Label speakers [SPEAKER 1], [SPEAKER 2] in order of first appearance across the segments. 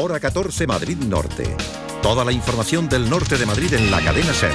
[SPEAKER 1] Hora 14 Madrid Norte. Toda la información del norte de Madrid en la cadena SER.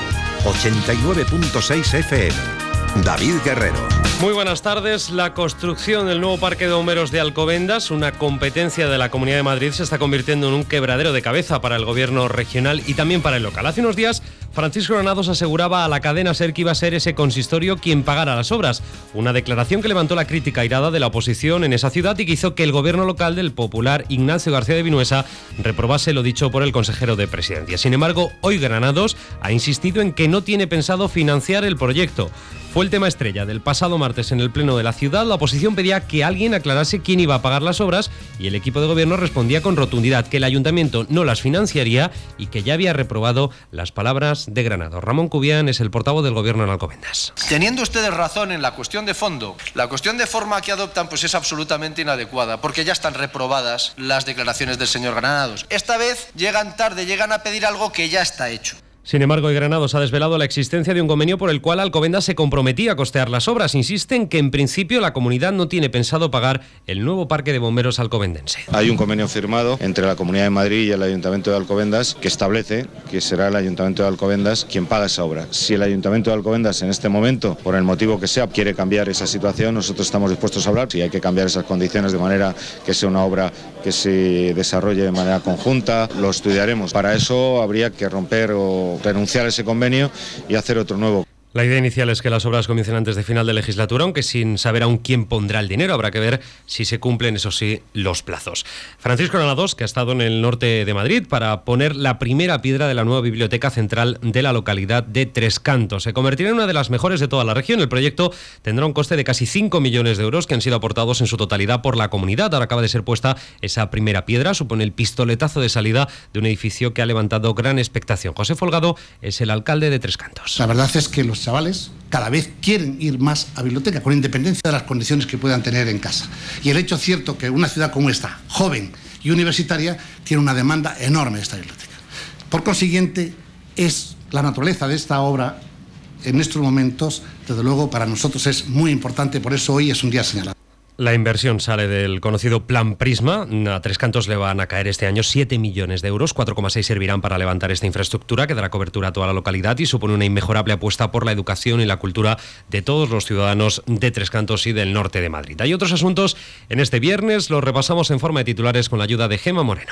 [SPEAKER 1] 89.6 FM. David Guerrero.
[SPEAKER 2] Muy buenas tardes. La construcción del nuevo parque de bomberos de Alcobendas, una competencia de la Comunidad de Madrid, se está convirtiendo en un quebradero de cabeza para el gobierno regional y también para el local. Hace unos días, Francisco Granados aseguraba a la cadena SER que iba a ser ese consistorio quien pagara las obras. Una declaración que levantó la crítica airada de la oposición en esa ciudad y que hizo que el gobierno local del popular Ignacio García de Vinuesa reprobase lo dicho por el consejero de Presidencia. Sin embargo, hoy Granados ha insistido en que no tiene pensado financiar el proyecto. Fue el tema estrella del pasado martes en el Pleno de la ciudad. La oposición pedía que alguien aclarase quién iba a pagar las obras y el equipo de gobierno respondía con rotundidad que el ayuntamiento no las financiaría y que ya había reprobado las palabras de Granados. Ramón Cubián es el portavoz del gobierno en Alcobendas.
[SPEAKER 3] Teniendo ustedes razón en la cuestión de fondo, la cuestión de forma que adoptan pues es absolutamente inadecuada, porque ya están reprobadas las declaraciones del señor Granados. Esta vez llegan tarde, llegan a pedir algo que ya está hecho.
[SPEAKER 2] Sin embargo, Granados ha desvelado la existencia de un convenio por el cual Alcobendas se comprometía a costear las obras. Insiste en que en principio la comunidad no tiene pensado pagar el nuevo parque de bomberos alcobendense.
[SPEAKER 4] Hay un convenio firmado entre la Comunidad de Madrid y el Ayuntamiento de Alcobendas que establece que será el Ayuntamiento de Alcobendas quien paga esa obra. Si el Ayuntamiento de Alcobendas en este momento, por el motivo que sea, quiere cambiar esa situación, nosotros estamos dispuestos a hablar. Si hay que cambiar esas condiciones de manera que sea una obra que se desarrolle de manera conjunta, lo estudiaremos. Para eso habría que romper o renunciar a ese convenio y hacer otro nuevo.
[SPEAKER 2] La idea inicial es que las obras comiencen antes de final de legislatura, aunque sin saber aún quién pondrá el dinero. Habrá que ver si se cumplen, eso sí, los plazos. Francisco Granados, que ha estado en el norte de Madrid para poner la primera piedra de la nueva biblioteca central de la localidad de Tres Cantos. Se convertirá en una de las mejores de toda la región. El proyecto tendrá un coste de casi 5 millones de euros que han sido aportados en su totalidad por la comunidad. Ahora acaba de ser puesta esa primera piedra. Supone el pistoletazo de salida de un edificio que ha levantado gran expectación. José Folgado es el alcalde de Tres Cantos.
[SPEAKER 5] La verdad es que los chavales cada vez quieren ir más a biblioteca, con independencia de las condiciones que puedan tener en casa. Y el hecho cierto que una ciudad como esta, joven y universitaria, tiene una demanda enorme de esta biblioteca. Por consiguiente, es la naturaleza de esta obra, en estos momentos, desde luego, para nosotros es muy importante, por eso hoy es un día señalado.
[SPEAKER 2] La inversión sale del conocido Plan Prisma. A Tres Cantos le van a caer este año 7 millones de euros, 4,6 servirán para levantar esta infraestructura que dará cobertura a toda la localidad y supone una inmejorable apuesta por la educación y la cultura de todos los ciudadanos de Tres Cantos y del norte de Madrid. Hay otros asuntos en este viernes, los repasamos en forma de titulares con la ayuda de Gemma Moreno.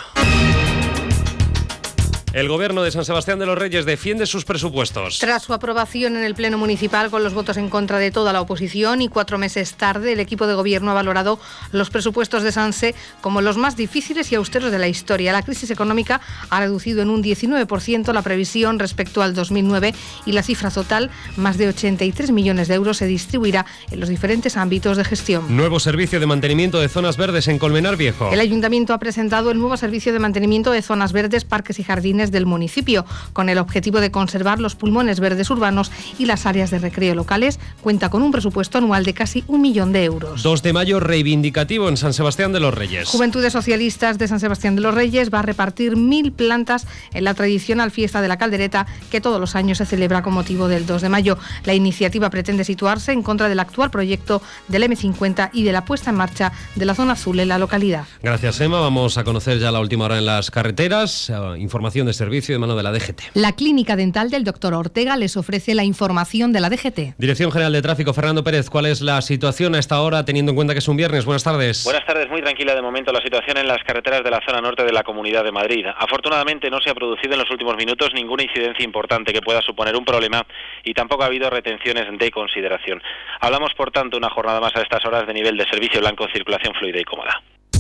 [SPEAKER 2] El Gobierno de San Sebastián de los Reyes defiende sus presupuestos.
[SPEAKER 6] Tras su aprobación en el Pleno Municipal con los votos en contra de toda la oposición y 4 meses tarde, el equipo de Gobierno ha valorado los presupuestos de Sanse como los más difíciles y austeros de la historia. La crisis económica ha reducido en un 19% la previsión respecto al 2009 y la cifra total, más de 83 millones de euros, se distribuirá en los diferentes ámbitos de gestión.
[SPEAKER 2] Nuevo servicio de mantenimiento de zonas verdes en Colmenar Viejo.
[SPEAKER 6] El Ayuntamiento ha presentado el nuevo servicio de mantenimiento de zonas verdes, parques y jardines del municipio, con el objetivo de conservar los pulmones verdes urbanos y las áreas de recreo locales. Cuenta con un presupuesto anual de casi 1 millón de euros.
[SPEAKER 2] 2 de mayo reivindicativo en San Sebastián de los Reyes.
[SPEAKER 6] Juventudes Socialistas de San Sebastián de los Reyes va a repartir 1.000 plantas en la tradicional fiesta de la Caldereta, que todos los años se celebra con motivo del 2 de mayo. La iniciativa pretende situarse en contra del actual proyecto del M50 y de la puesta en marcha de la zona azul en la localidad.
[SPEAKER 2] Gracias, Emma. Vamos a conocer ya la última hora en las carreteras. Información de servicio de mano de la DGT.
[SPEAKER 7] La Clínica Dental del Dr. Ortega les ofrece la información de la DGT.
[SPEAKER 2] Dirección General de Tráfico, Fernando Pérez, ¿cuál es la situación a esta hora, teniendo en cuenta que es un viernes? Buenas tardes.
[SPEAKER 8] Buenas tardes, muy tranquila de momento la situación en las carreteras de la zona norte de la Comunidad de Madrid. Afortunadamente no se ha producido en los últimos minutos ninguna incidencia importante que pueda suponer un problema y tampoco ha habido retenciones de consideración. Hablamos, por tanto, una jornada más a estas horas de nivel de servicio blanco, circulación fluida y cómoda.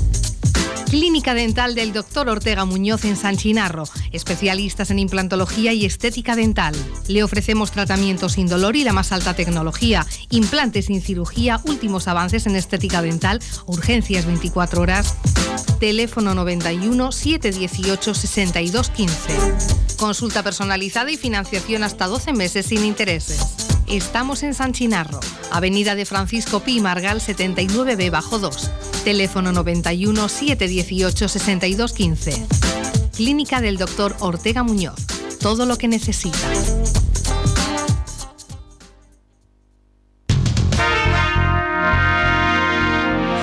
[SPEAKER 7] Clínica Dental del Dr. Ortega Muñoz en San Chinarro, especialistas en implantología y estética dental. Le ofrecemos tratamientos sin dolor y la más alta tecnología, implantes sin cirugía, últimos avances en estética dental, urgencias 24 horas. Teléfono 91 718 62 15. Consulta personalizada y financiación hasta 12 meses sin intereses. Estamos en San Chinarro, Avenida de Francisco Pi Margal 79B bajo 2. Teléfono 91 718 62 15. Clínica del Dr. Ortega Muñoz. Todo lo que necesita.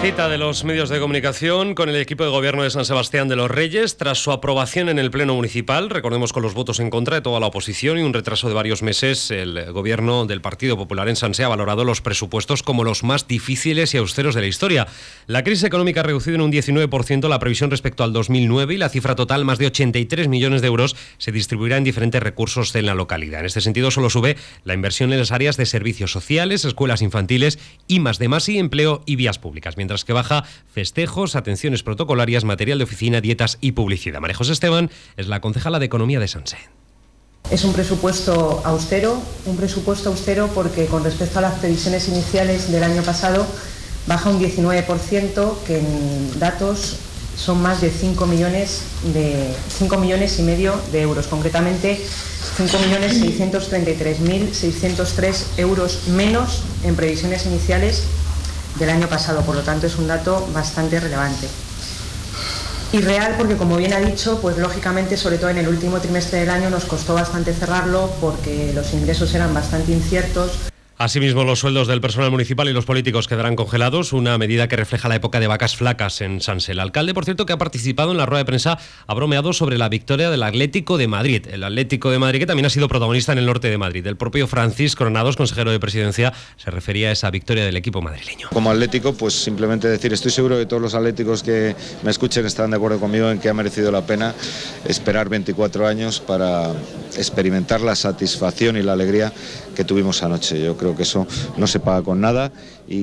[SPEAKER 2] Cita de los medios de comunicación con el equipo de gobierno de San Sebastián de los Reyes tras su aprobación en el Pleno Municipal, recordemos con los votos en contra de toda la oposición y un retraso de varios meses. El gobierno del Partido Popular en Sanse ha valorado los presupuestos como los más difíciles y austeros de la historia. La crisis económica ha reducido en un 19% la previsión respecto al 2009 y la cifra total, más de 83 millones de euros, se distribuirá en diferentes recursos en la localidad. En este sentido, solo sube la inversión en las áreas de servicios sociales, escuelas infantiles, I+D+I, empleo y vías públicas, mientras que baja festejos, atenciones protocolarias, material de oficina, dietas y publicidad. María José Esteban es la concejala de Economía de Sanse.
[SPEAKER 9] Es un presupuesto austero porque con respecto a las previsiones iniciales del año pasado baja un 19%, que en datos son más de 5 millones y medio de euros, concretamente 5.633.603 euros menos en previsiones iniciales del año pasado. Por lo tanto, es un dato bastante relevante. Y real porque, como bien ha dicho, pues lógicamente, sobre todo en el último trimestre del año, nos costó bastante cerrarlo porque los ingresos eran bastante inciertos.
[SPEAKER 2] Asimismo, los sueldos del personal municipal y los políticos quedarán congelados, una medida que refleja la época de vacas flacas en Sanse. El alcalde, por cierto, que ha participado en la rueda de prensa, ha bromeado sobre la victoria del Atlético de Madrid. El Atlético de Madrid, que también ha sido protagonista en el norte de Madrid. El propio Francisco Granados, consejero de Presidencia, se refería a esa victoria del equipo madrileño.
[SPEAKER 4] Como atlético, pues simplemente decir, estoy seguro que todos los atléticos que me escuchen estarán de acuerdo conmigo en que ha merecido la pena esperar 24 años para experimentar la satisfacción y la alegría que tuvimos anoche. Yo creo que eso no se paga con nada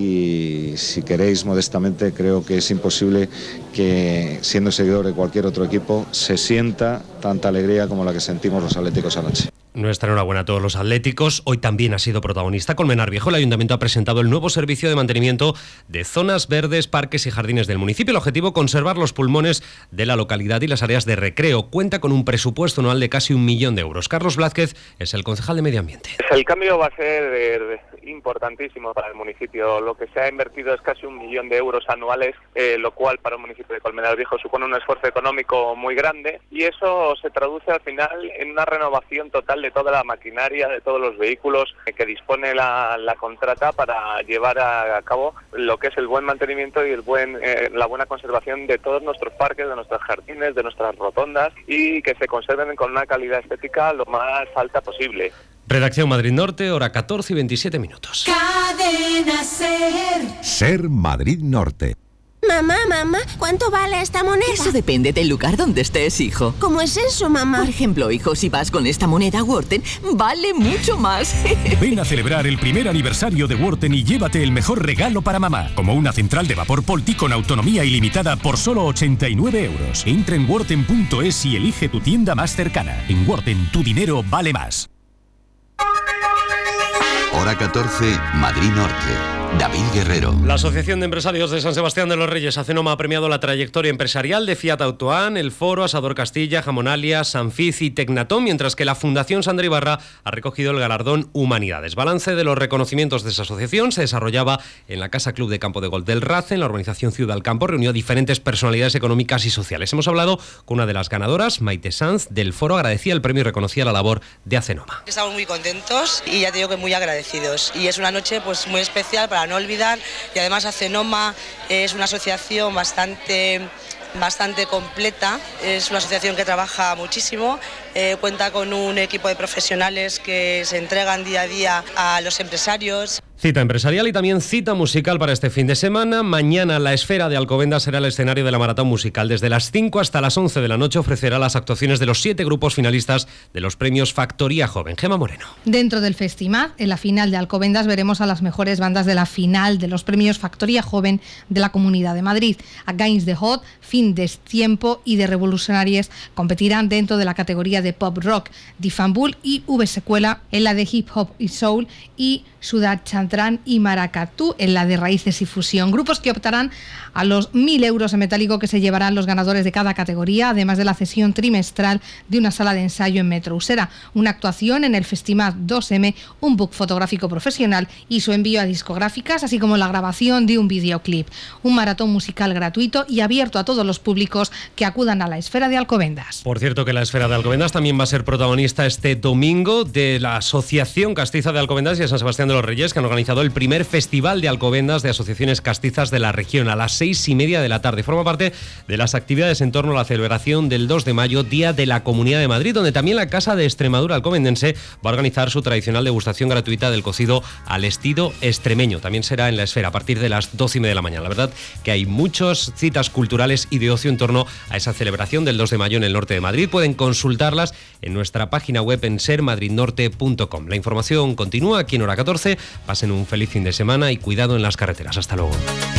[SPEAKER 4] y, si queréis modestamente, creo que es imposible que, siendo seguidor de cualquier otro equipo, se sienta tanta alegría como la que sentimos los atléticos anoche.
[SPEAKER 2] Nuestra enhorabuena a todos los atléticos. Hoy también ha sido protagonista Colmenar Viejo. El Ayuntamiento ha presentado el nuevo servicio de mantenimiento de zonas verdes, parques y jardines del municipio. El objetivo, conservar los pulmones de la localidad y las áreas de recreo. Cuenta con un presupuesto anual de casi 1 millón de euros. Carlos Blázquez es el concejal de Medio Ambiente.
[SPEAKER 10] El cambio va a ser importantísimo para el municipio. Lo que se ha invertido es casi 1 millón de euros anuales, lo cual para un municipio de Colmenar Viejo supone un esfuerzo económico muy grande, y eso se traduce al final en una renovación total de toda la maquinaria, de todos los vehículos que dispone la contrata para llevar a cabo lo que es el buen mantenimiento y la buena conservación de todos nuestros parques, de nuestros jardines, de nuestras rotondas, y que se conserven con una calidad estética lo más alta posible.
[SPEAKER 2] Redacción Madrid Norte, hora 14 y 27 minutos.
[SPEAKER 11] Cadena Ser.
[SPEAKER 1] Ser Madrid Norte.
[SPEAKER 11] Mamá, ¿cuánto vale esta moneda?
[SPEAKER 12] Eso depende del lugar donde estés, hijo.
[SPEAKER 11] ¿Cómo es eso, mamá?
[SPEAKER 12] Por ejemplo, hijo, si vas con esta moneda a Worten, vale mucho más.
[SPEAKER 13] Ven a celebrar el primer aniversario de Worten y llévate el mejor regalo para mamá, como una central de vapor Polti con autonomía ilimitada por solo 89 euros. Entra en worten.es y elige tu tienda más cercana. En Worten, tu dinero vale más.
[SPEAKER 14] Hora 14, Madrid Norte. David Guerrero.
[SPEAKER 2] La Asociación de Empresarios de San Sebastián de los Reyes, ACENOM, ha premiado la trayectoria empresarial de Fiat Autoan, El Foro, Asador Castilla, Jamonalia, Sanfiz y Tecnatom, mientras que la Fundación Sandra Ibarra ha recogido el galardón Humanidades. Balance de los reconocimientos de esa asociación se desarrollaba en la Casa Club de Campo de Golf del Race, en la urbanización Ciudad del Campo. Reunió a diferentes personalidades económicas y sociales. Hemos hablado con una de las ganadoras, Maite Sanz, del Foro. Agradecía el premio y reconocía la labor de ACENOM.
[SPEAKER 15] Estamos muy contentos y ya te digo que muy agradecidos. Y es una noche pues muy especial para no olvidar, y además ACENOM es una asociación bastante completa, es una asociación que trabaja muchísimo, cuenta con un equipo de profesionales que se entregan día a día a los empresarios.
[SPEAKER 2] Cita empresarial y también cita musical para este fin de semana. Mañana la Esfera de Alcobendas será el escenario de la maratón musical. Desde las 5 hasta las 11 de la noche ofrecerá las actuaciones de los 7 grupos finalistas de los premios Factoría Joven. Gemma Moreno.
[SPEAKER 7] Dentro del Festimad, en la final de Alcobendas, veremos a las mejores bandas de la final de los premios Factoría Joven de la Comunidad de Madrid. Against the Hot, Fin de Tiempo y The Revolutionaries competirán dentro de la categoría de pop rock. Difambul y V-Secuela en la de hip hop y soul, y Sudat Chantran y Maracatú en la de raíces y fusión. Grupos que optarán a los 1.000 euros en metálico que se llevarán los ganadores de cada categoría, además de la cesión trimestral de una sala de ensayo en Metro Usera, una actuación en el Festimad 2M, un book fotográfico profesional y su envío a discográficas, así como la grabación de un videoclip. Un maratón musical gratuito y abierto a todos los públicos que acudan a la Esfera de Alcobendas.
[SPEAKER 2] Por cierto, que la Esfera de Alcobendas también va a ser protagonista este domingo de la Asociación Castiza de Alcobendas y de San Sebastián de los Reyes, que han organizado organizado el primer Festival de Alcobendas de Asociaciones Castizas de la región a las 6:30 de la tarde. Forma parte de las actividades en torno a la celebración del 2 de mayo, Día de la Comunidad de Madrid, donde también la Casa de Extremadura alcobendense va a organizar su tradicional degustación gratuita del cocido al estilo extremeño. También será en la Esfera a partir de las 12:30 de la mañana. La verdad que hay muchas citas culturales y de ocio en torno a esa celebración del 2 de mayo en el norte de Madrid. Pueden consultarlas en nuestra página web en sermadridnorte.com. La información continúa aquí en Hora 14. Pasen un feliz fin de semana y cuidado en las carreteras. Hasta luego.